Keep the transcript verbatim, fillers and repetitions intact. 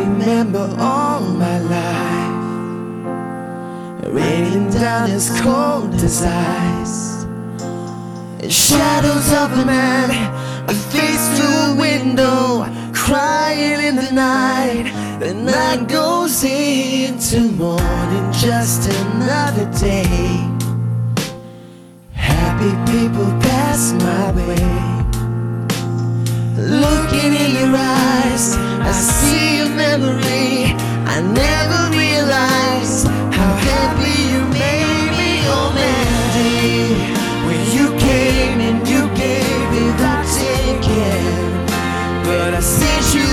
remember all my life, raining down as cold as ice. And shadows of a man, a face through a window, crying in the night. The night goes into morning, just another day. Happy people pass my way. Looking in your eyes, I see a memory. I never realized how happy you made me on that day, when you came and you gave without taking. But I sent you